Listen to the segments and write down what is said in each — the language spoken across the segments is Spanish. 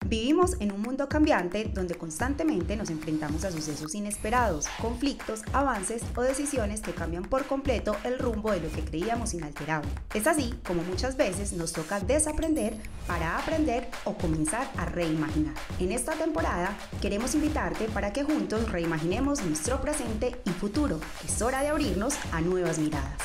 Vivimos en un mundo cambiante donde constantemente nos enfrentamos a sucesos inesperados, conflictos, avances o decisiones que cambian por completo el rumbo de lo que creíamos inalterable. Es así como muchas veces nos toca desaprender para aprender o comenzar a reimaginar. En esta temporada queremos invitarte para que juntos reimaginemos nuestro presente y futuro. Es hora de abrirnos a nuevas miradas.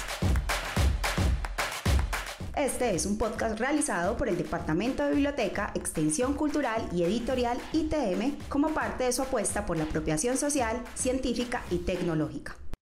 Este es un podcast realizado por el Departamento de Biblioteca, Extensión Cultural y Editorial ITM como parte de su apuesta por la apropiación social, científica y tecnológica.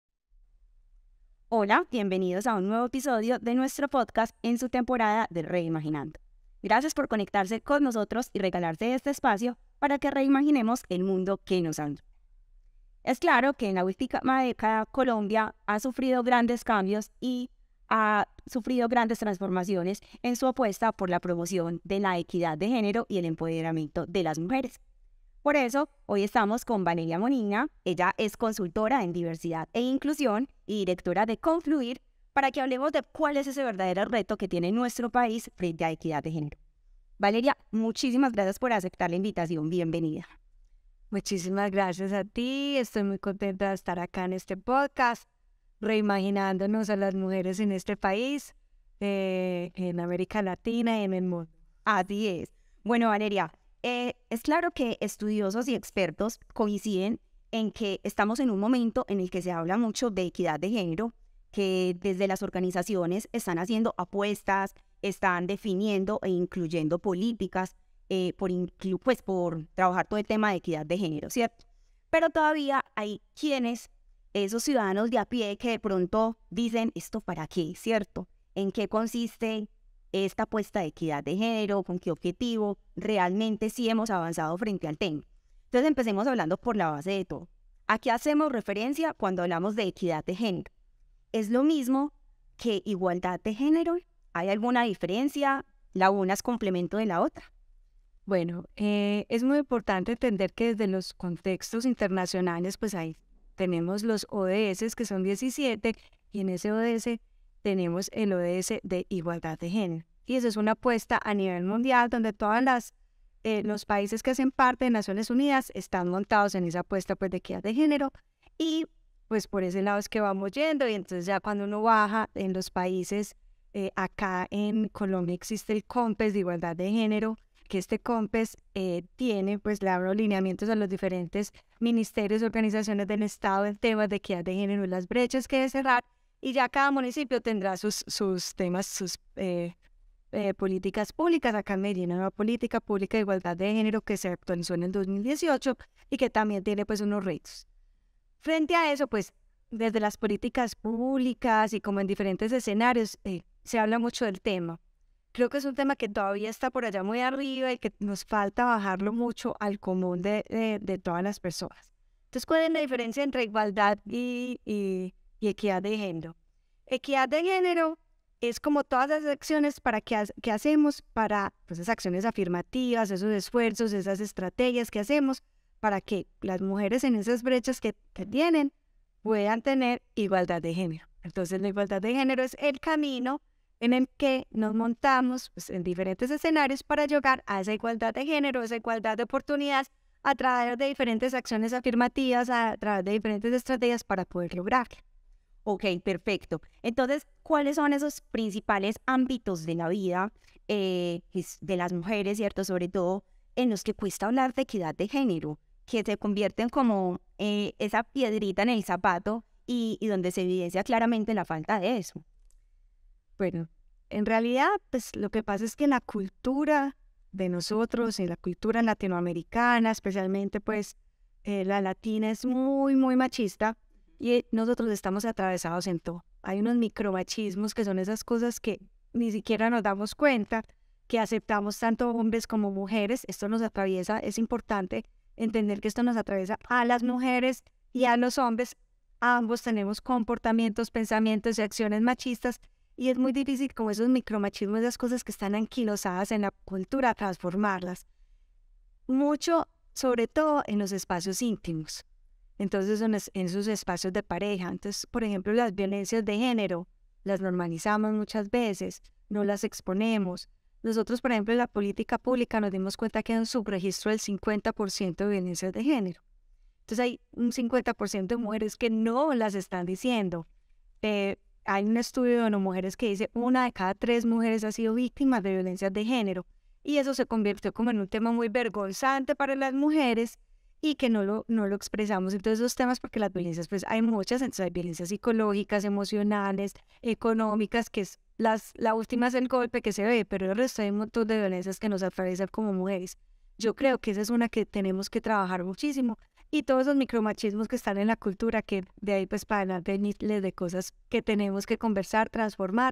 Hola, bienvenidos a un nuevo episodio de nuestro podcast en su temporada de Reimaginando. Gracias por conectarse con nosotros y regalarse este espacio para que reimaginemos el mundo que nos anda. Es claro que en la última década Colombia ha sufrido grandes cambios y ha sufrido grandes transformaciones en su apuesta por la promoción de la equidad de género y el empoderamiento de las mujeres. Por eso, hoy estamos con Valeria Molina. Ella es consultora en diversidad e inclusión y directora de Confluir, para que hablemos de cuál es ese verdadero reto que tiene nuestro país frente a equidad de género. Valeria, muchísimas gracias por aceptar la invitación. Bienvenida. Muchísimas gracias a ti. Estoy muy contenta de estar acá en este podcast, reimaginándonos a las mujeres en este país, en América Latina y en el mundo. Así es. Bueno, Valeria, es claro que estudiosos y expertos coinciden en que estamos en un momento en el que se habla mucho de equidad de género, que desde las organizaciones están haciendo apuestas, están definiendo e incluyendo políticas por trabajar todo el tema de equidad de género, ¿cierto? Pero todavía hay esos ciudadanos de a pie que de pronto dicen, ¿esto para qué? ¿Cierto? ¿En qué consiste esta apuesta de equidad de género? ¿Con qué objetivo? ¿Realmente sí hemos avanzado frente al tema? Entonces empecemos hablando por la base de todo. ¿A qué hacemos referencia cuando hablamos de equidad de género? ¿Es lo mismo que igualdad de género? ¿Hay alguna diferencia? ¿La una es complemento de la otra? Bueno, es muy importante entender que desde los contextos internacionales, pues tenemos los ODS, que son 17, y en ese ODS tenemos el ODS de igualdad de género. Y eso es una apuesta a nivel mundial donde todos los países que hacen parte de Naciones Unidas están montados en esa apuesta pues, de equidad de género. Y pues por ese lado es que vamos yendo. Y entonces ya cuando uno baja en los países, acá en Colombia existe el COMPES de igualdad de género, que este COMPES tiene, pues, le abre lineamientos a los diferentes ministerios y organizaciones del Estado en temas de equidad de género y las brechas que debe cerrar, y ya cada municipio tendrá sus temas, sus políticas públicas. Acá en Medellín hay una política pública de igualdad de género que se actualizó en el 2018 y que también tiene, pues, unos retos. Frente a eso, pues, desde las políticas públicas y como en diferentes escenarios, se habla mucho del tema. Creo que es un tema que todavía está por allá muy arriba y que nos falta bajarlo mucho al común de todas las personas. Entonces, ¿cuál es la diferencia entre igualdad y equidad de género? Equidad de género es como todas las acciones que hacemos para, pues, esas acciones afirmativas, esos esfuerzos, esas estrategias que hacemos para que las mujeres en esas brechas que tienen puedan tener igualdad de género. Entonces, la igualdad de género es el camino en el que nos montamos, pues, en diferentes escenarios para llegar a esa igualdad de género, esa igualdad de oportunidades a través de diferentes acciones afirmativas, a través de diferentes estrategias para poder lograrlo. Ok, perfecto. Entonces, ¿cuáles son esos principales ámbitos de la vida de las mujeres, cierto? Sobre todo en los que cuesta hablar de equidad de género, que se convierten como esa piedrita en el zapato y donde se evidencia claramente la falta de eso. Bueno, en realidad, pues lo que pasa es que la cultura de nosotros, en la cultura latinoamericana, especialmente pues la latina, es muy, muy machista, y nosotros estamos atravesados en todo. Hay unos micromachismos que son esas cosas que ni siquiera nos damos cuenta, que aceptamos tanto hombres como mujeres. Esto nos atraviesa, es importante entender que esto nos atraviesa a las mujeres y a los hombres. Ambos tenemos comportamientos, pensamientos y acciones machistas. Y es muy difícil, como esos micromachismos, esas cosas que están anquilosadas en la cultura, transformarlas. Mucho, sobre todo en los espacios íntimos. Entonces, en esos espacios de pareja. Entonces, por ejemplo, las violencias de género las normalizamos muchas veces, no las exponemos. nosotros, por ejemplo, en la política pública nos dimos cuenta que hay un subregistro del 50% de violencias de género. Entonces hay un 50% de mujeres que no las están diciendo. Hay un estudio de mujeres que dice 1 de cada 3 mujeres ha sido víctima de violencias de género. Y eso se convirtió como en un tema muy vergonzante para las mujeres y que no lo expresamos. Entonces esos temas, porque las violencias, pues hay muchas, entonces hay violencias psicológicas, emocionales, económicas, que es la última es el golpe que se ve, pero el resto hay un montón de violencias que nos atraviesan como mujeres. Yo creo que esa es una que tenemos que trabajar muchísimo. Y todos esos micromachismos que están en la cultura, que de ahí pues para adelante hay miles de cosas que tenemos que conversar, transformar.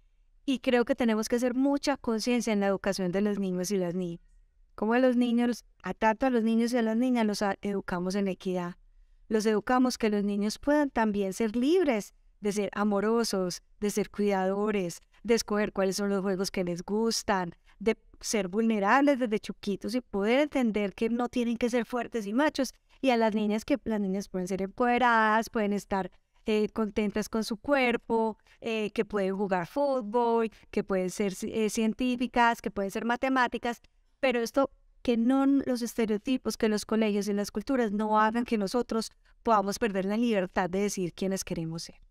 Y creo que tenemos que hacer mucha conciencia en la educación de los niños y las niñas. Como a los niños, tanto a los niños y a las niñas los educamos en equidad. Los educamos que los niños puedan también ser libres de ser amorosos, de ser cuidadores, de escoger cuáles son los juegos que les gustan, de ser vulnerables desde chiquitos y poder entender que no tienen que ser fuertes y machos. Y a las niñas, que las niñas pueden ser empoderadas, pueden estar contentas con su cuerpo, que pueden jugar fútbol, que pueden ser científicas, que pueden ser matemáticas, pero esto, que no los estereotipos, que los colegios y las culturas no hagan que nosotros podamos perder la libertad de decir quiénes queremos ser.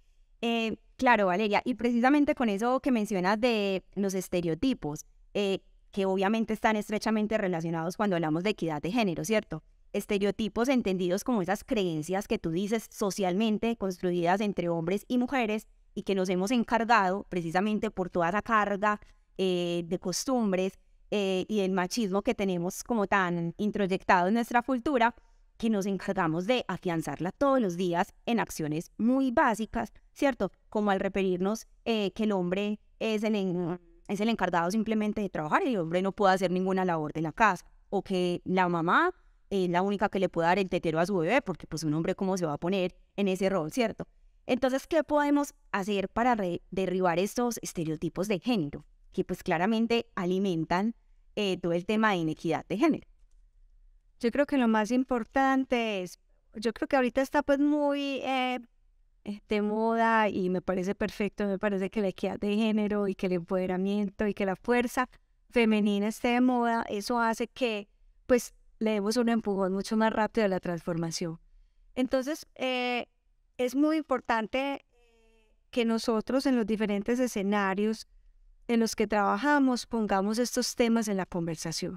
Claro, Valeria, y precisamente con eso que mencionas de los estereotipos, que obviamente están estrechamente relacionados cuando hablamos de equidad de género, ¿cierto? Estereotipos entendidos como esas creencias que tú dices socialmente construidas entre hombres y mujeres y que nos hemos encargado precisamente por toda esa carga de costumbres y el machismo que tenemos como tan introyectado en nuestra cultura, que nos encargamos de afianzarla todos los días en acciones muy básicas, ¿cierto? Como al referirnos que el hombre es el encargado simplemente de trabajar y el hombre no puede hacer ninguna labor de la casa, o que la mamá es la única que le puede dar el tetero a su bebé, porque pues un hombre cómo se va a poner en ese rol, ¿cierto? Entonces, ¿qué podemos hacer para derribar estos estereotipos de género que pues claramente alimentan todo el tema de inequidad de género? Yo creo que lo más importante es, yo creo que ahorita está pues muy de moda y me parece perfecto, me parece que la equidad de género y que el empoderamiento y que la fuerza femenina esté de moda, eso hace que pues le demos un empujón mucho más rápido a la transformación. Entonces, es muy importante que nosotros en los diferentes escenarios en los que trabajamos pongamos estos temas en la conversación.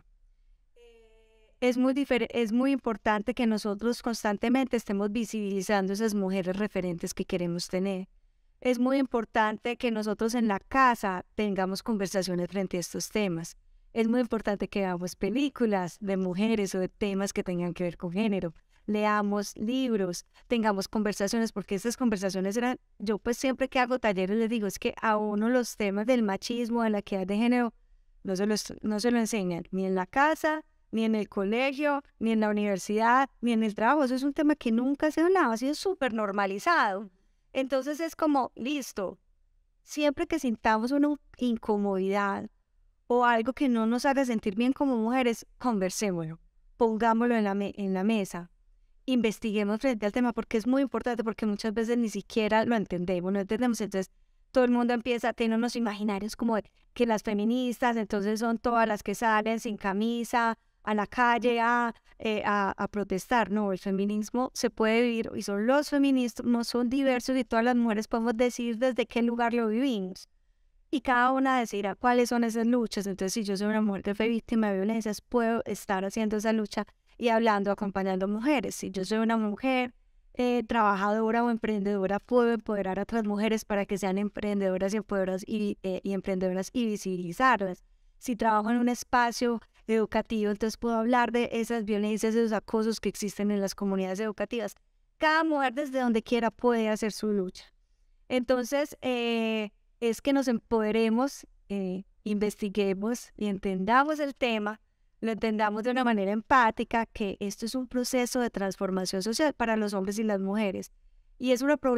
Es muy importante que nosotros constantemente estemos visibilizando esas mujeres referentes que queremos tener. Es muy importante que nosotros en la casa tengamos conversaciones frente a estos temas. Es muy importante que veamos películas de mujeres o de temas que tengan que ver con género. Leamos libros, tengamos conversaciones, porque estas conversaciones yo pues siempre que hago talleres les digo, es que a uno los temas del machismo, de la equidad de género, no se lo enseñan ni en la casa, ni en el colegio, ni en la universidad, ni en el trabajo. Eso es un tema que nunca se hablaba, ha sido súper normalizado. Entonces es como, listo, siempre que sintamos una incomodidad o algo que no nos haga sentir bien como mujeres, conversémoslo, pongámoslo en la mesa, investiguemos frente al tema, porque es muy importante, porque muchas veces ni siquiera lo entendemos, no entendemos. Entonces todo el mundo empieza a tener unos imaginarios como que las feministas entonces son todas las que salen sin camisa a la calle a protestar. No, el feminismo se puede vivir y son los feminismos, son diversos y todas las mujeres podemos decir desde qué lugar lo vivimos y cada una decidirá cuáles son esas luchas. Entonces, si yo soy una mujer que fue víctima de violencias, puedo estar haciendo esa lucha y hablando, acompañando mujeres. Si yo soy una mujer trabajadora o emprendedora, puedo empoderar a otras mujeres para que sean emprendedoras y emprendedoras y visibilizarlas. Si trabajo en un espacio educativo, entonces puedo hablar de esas violencias, de esos acosos que existen en las comunidades educativas. Cada mujer desde donde quiera puede hacer su lucha. Entonces, es que nos empoderemos, investiguemos y entendamos el tema, lo entendamos de una manera empática, que esto es un proceso de transformación social para los hombres y las mujeres. Y es una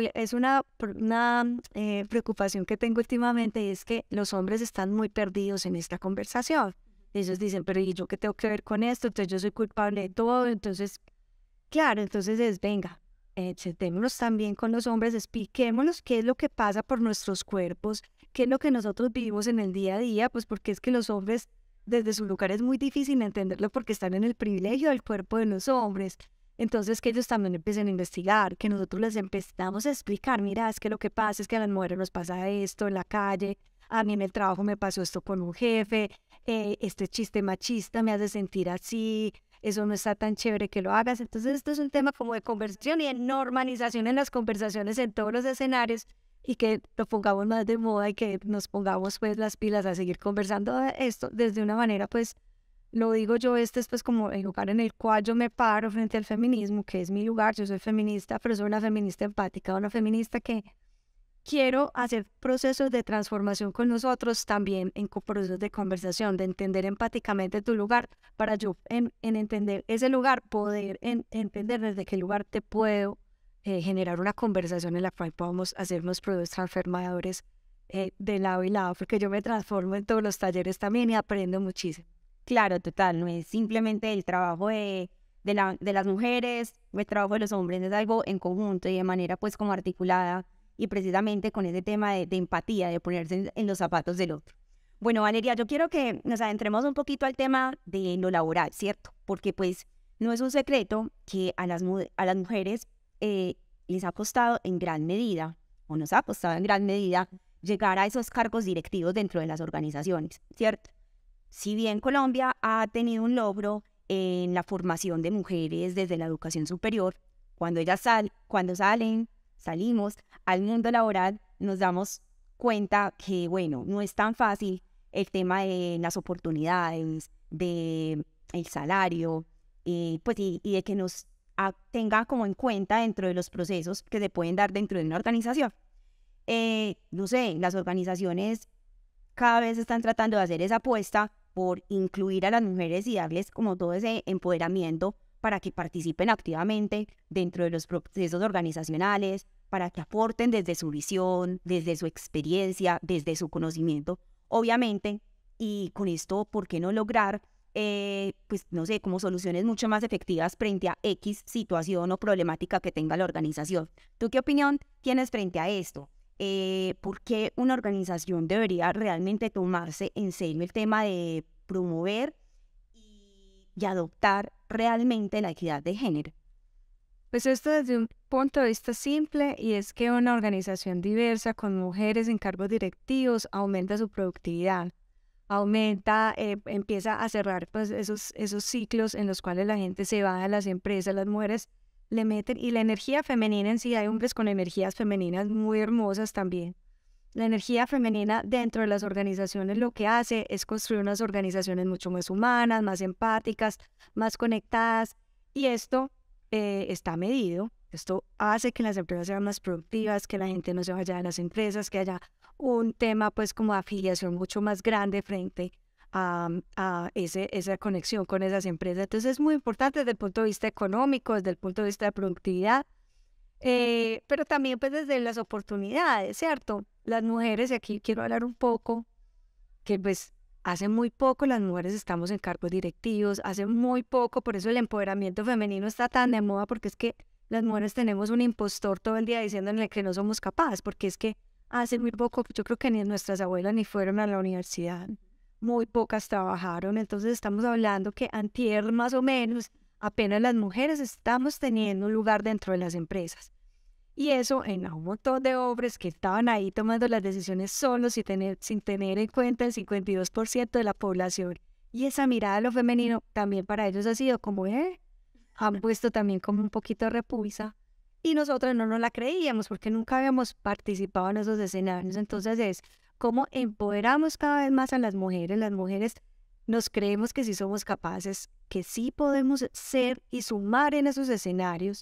preocupación que tengo últimamente, y es que los hombres están muy perdidos en esta conversación. Ellos dicen, pero ¿y yo qué tengo que ver con esto? Entonces yo soy culpable de todo. Entonces, claro, entonces venga, sentémonos también con los hombres, expliquémonos qué es lo que pasa por nuestros cuerpos, qué es lo que nosotros vivimos en el día a día, pues porque es que los hombres desde su lugar es muy difícil entenderlo porque están en el privilegio del cuerpo de los hombres. Entonces que ellos también empiecen a investigar, que nosotros les empezamos a explicar, mira, es que lo que pasa es que a las mujeres nos pasa esto en la calle, a mí en el trabajo me pasó esto con un jefe, este chiste machista me hace sentir así, eso no está tan chévere que lo hagas. Entonces esto es un tema como de conversación y de normalización en las conversaciones en todos los escenarios y que lo pongamos más de moda y que nos pongamos pues las pilas a seguir conversando de esto desde una manera pues, lo digo yo, este es pues como el lugar en el cual yo me paro frente al feminismo, que es mi lugar, yo soy feminista, pero soy una feminista empática, una feminista que quiero hacer procesos de transformación con nosotros, también en procesos de conversación, de entender empáticamente tu lugar, para yo en entender ese lugar, poder entender desde qué lugar te puedo generar una conversación en la cual podamos hacernos procesos transformadores de lado y lado, porque yo me transformo en todos los talleres también y aprendo muchísimo. Claro, total, no es simplemente el trabajo de las mujeres o el trabajo de los hombres, es algo en conjunto y de manera pues como articulada y precisamente con ese tema de empatía, de ponerse en los zapatos del otro. Bueno, Valeria, yo quiero que nos adentremos un poquito al tema de lo laboral, ¿cierto? Porque pues no es un secreto que a las mujeres les ha costado en gran medida, o nos ha costado en gran medida, llegar a esos cargos directivos dentro de las organizaciones, ¿cierto? Si bien Colombia ha tenido un logro en la formación de mujeres desde la educación superior, cuando ellas salimos al mundo laboral, nos damos cuenta que, bueno, no es tan fácil el tema de las oportunidades, de el salario, pues y de que nos tenga como en cuenta dentro de los procesos que se pueden dar dentro de una organización. No sé, las organizaciones cada vez están tratando de hacer esa apuesta por incluir a las mujeres y darles como todo ese empoderamiento para que participen activamente dentro de los procesos organizacionales, para que aporten desde su visión, desde su experiencia, desde su conocimiento, obviamente, y con esto, ¿por qué no lograr, pues no sé, como soluciones mucho más efectivas frente a X situación o problemática que tenga la organización? ¿Tú qué opinión tienes frente a esto? ¿Por qué una organización debería realmente tomarse en serio el tema de promover y adoptar realmente la equidad de género? Pues esto desde un punto de vista simple, y es que una organización diversa con mujeres en cargos directivos aumenta su productividad, empieza a cerrar pues esos ciclos en los cuales la gente se va a las empresas, las mujeres le meten, y la energía femenina en sí, hay hombres con energías femeninas muy hermosas también. La energía femenina dentro de las organizaciones lo que hace es construir unas organizaciones mucho más humanas, más empáticas, más conectadas, y esto está medido. Esto hace que las empresas sean más productivas, que la gente no se vaya de las empresas, que haya un tema pues como afiliación mucho más grande frente a esa conexión con esas empresas. Entonces es muy importante desde el punto de vista económico, desde el punto de vista de productividad, pero también pues desde las oportunidades, ¿cierto? Las mujeres, y aquí quiero hablar un poco, que pues hace muy poco las mujeres estamos en cargos directivos, hace muy poco, por eso el empoderamiento femenino está tan de moda, porque es que las mujeres tenemos un impostor todo el día diciéndole que no somos capaces, porque es que hace muy poco, yo creo que ni nuestras abuelas ni fueron a la universidad, muy pocas trabajaron. Entonces estamos hablando que antier más o menos apenas las mujeres estamos teniendo un lugar dentro de las empresas. Y eso en un montón de hombres que estaban ahí tomando las decisiones solos sin tener en cuenta el 52% de la población. Y esa mirada a lo femenino también para ellos ha sido como, han puesto también como un poquito de repulsa. Y nosotros no nos la creíamos porque nunca habíamos participado en esos escenarios. Entonces es cómo empoderamos cada vez más a las mujeres. Las mujeres nos creemos que sí somos capaces, que sí podemos ser y sumar en esos escenarios.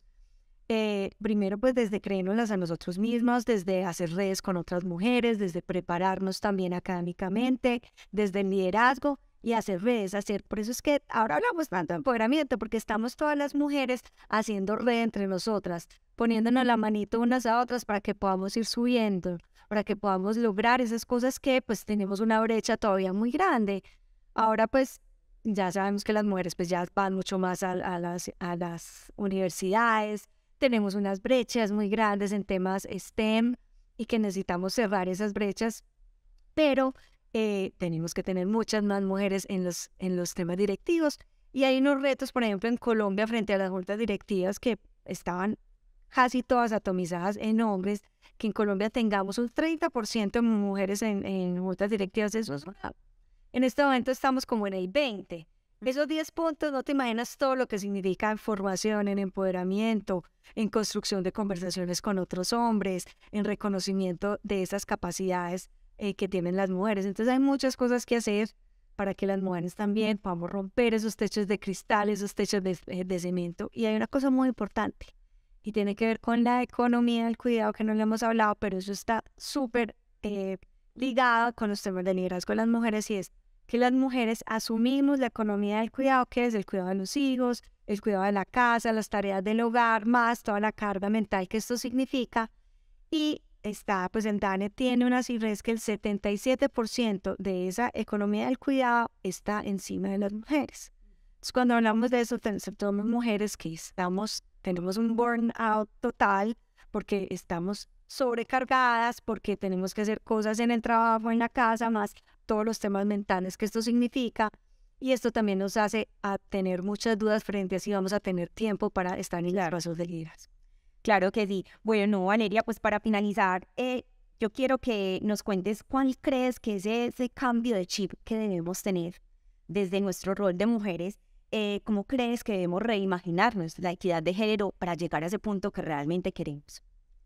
Primero pues desde creérnoslas a nosotros mismos, desde hacer redes con otras mujeres, desde prepararnos también académicamente, desde el liderazgo y hacer redes, por eso es que ahora hablamos tanto de empoderamiento, porque estamos todas las mujeres haciendo red entre nosotras, poniéndonos la manito unas a otras para que podamos ir subiendo, para que podamos lograr esas cosas que pues tenemos una brecha todavía muy grande. Ahora pues ya sabemos que las mujeres pues ya van mucho más a las universidades, tenemos unas brechas muy grandes en temas STEM y que necesitamos cerrar esas brechas, pero tenemos que tener muchas más mujeres en los temas directivos. Y hay unos retos, por ejemplo, en Colombia frente a las juntas directivas que estaban casi todas atomizadas en hombres, que en Colombia tengamos un 30% de mujeres en juntas directivas. En este momento estamos como en el 20%. Esos 10 puntos, no te imaginas todo lo que significa en formación, en empoderamiento, en construcción de conversaciones con otros hombres, en reconocimiento de esas capacidades que tienen las mujeres. Entonces hay muchas cosas que hacer para que las mujeres también podamos romper esos techos de cristal, esos techos de cemento. Y hay una cosa muy importante, y tiene que ver con la economía del cuidado, que no le hemos hablado, pero eso está súper ligado con los temas de liderazgo de las mujeres, y es que las mujeres asumimos la economía del cuidado, que es el cuidado de los hijos, el cuidado de la casa, las tareas del hogar, más toda la carga mental que esto significa. Y pues el DANE tiene una cifra, es que el 77% de esa economía del cuidado está encima de las mujeres. Entonces, cuando hablamos de eso, somos mujeres que tenemos un burnout total, porque estamos sobrecargadas, porque tenemos que hacer cosas en el trabajo, en la casa, más todos los temas mentales que esto significa. Y esto también nos hace a tener muchas dudas frente a si vamos a tener tiempo para estar en los pasos de liderazgo. Claro que sí. Bueno, Valeria, pues para finalizar, yo quiero que nos cuentes cuál crees que es ese cambio de chip que debemos tener desde nuestro rol de mujeres. ¿Cómo crees que debemos reimaginarnos la equidad de género para llegar a ese punto que realmente queremos?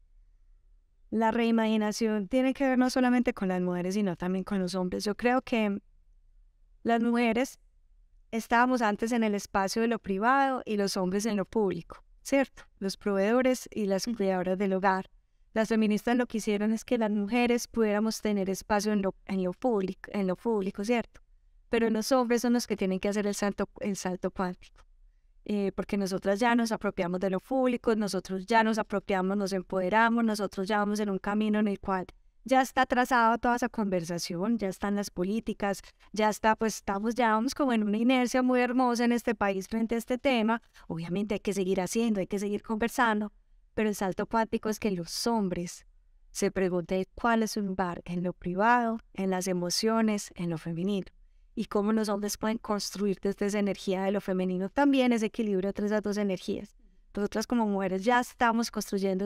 La reimaginación tiene que ver no solamente con las mujeres, sino también con los hombres. Yo creo que las mujeres estábamos antes en el espacio de lo privado y los hombres en lo público, ¿cierto? Los proveedores y las cuidadoras del hogar. Las feministas lo que hicieron es que las mujeres pudiéramos tener espacio en lo público, ¿cierto? Pero los hombres son los que tienen que hacer el salto cuántico. Porque nosotras ya nos apropiamos de lo público, nosotros ya nos apropiamos, nos empoderamos, nosotros ya vamos en un camino en el cual ya está trazada toda esa conversación, ya están las políticas, ya está, pues vamos como en una inercia muy hermosa en este país frente a este tema. Obviamente hay que seguir haciendo, hay que seguir conversando, pero el salto cuántico es que los hombres se pregunten cuál es su lugar en lo privado, en las emociones, en lo femenino. Y cómo los hombres pueden construir desde esa energía de lo femenino también ese equilibrio entre esas dos energías. Nosotras como mujeres ya estamos construyendo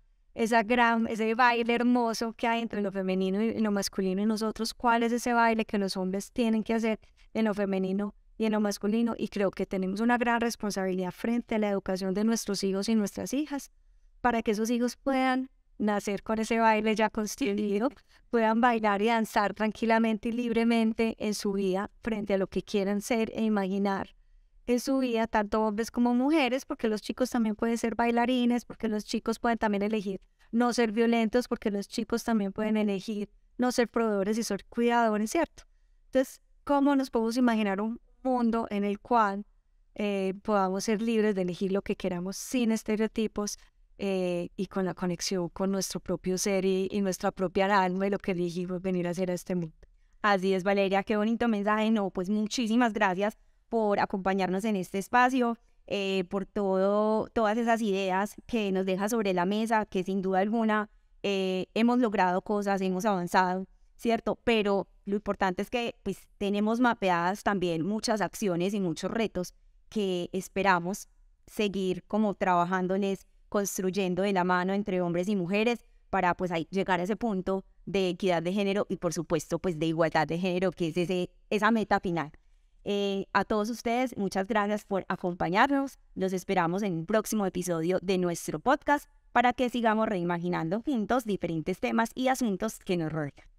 ese baile hermoso que hay entre lo femenino y lo masculino, y nosotros, ¿cuál es ese baile que los hombres tienen que hacer en lo femenino y en lo masculino? Y creo que tenemos una gran responsabilidad frente a la educación de nuestros hijos y nuestras hijas, para que esos hijos puedan nacer con ese baile ya construido, puedan bailar y danzar tranquilamente y libremente en su vida frente a lo que quieran ser e imaginar en su vida, tanto hombres como mujeres, porque los chicos también pueden ser bailarines, porque los chicos pueden también elegir no ser violentos, porque los chicos también pueden elegir no ser proveedores y ser cuidadores, ¿cierto? Entonces, ¿cómo nos podemos imaginar un mundo en el cual podamos ser libres de elegir lo que queramos sin estereotipos, y con la conexión con nuestro propio ser y nuestra propia alma y lo que elegimos venir a hacer a este mundo? Así es, Valeria, qué bonito mensaje. No, pues muchísimas gracias por acompañarnos en este espacio, por todas esas ideas que nos deja sobre la mesa, que sin duda alguna hemos logrado cosas, hemos avanzado, ¿cierto? Pero lo importante es que pues tenemos mapeadas también muchas acciones y muchos retos que esperamos seguir como trabajándoles, construyendo de la mano entre hombres y mujeres para pues llegar a ese punto de equidad de género y por supuesto pues de igualdad de género, que es esa meta final. A todos ustedes, muchas gracias por acompañarnos. Los esperamos en un próximo episodio de nuestro podcast para que sigamos reimaginando juntos diferentes temas y asuntos que nos rodean.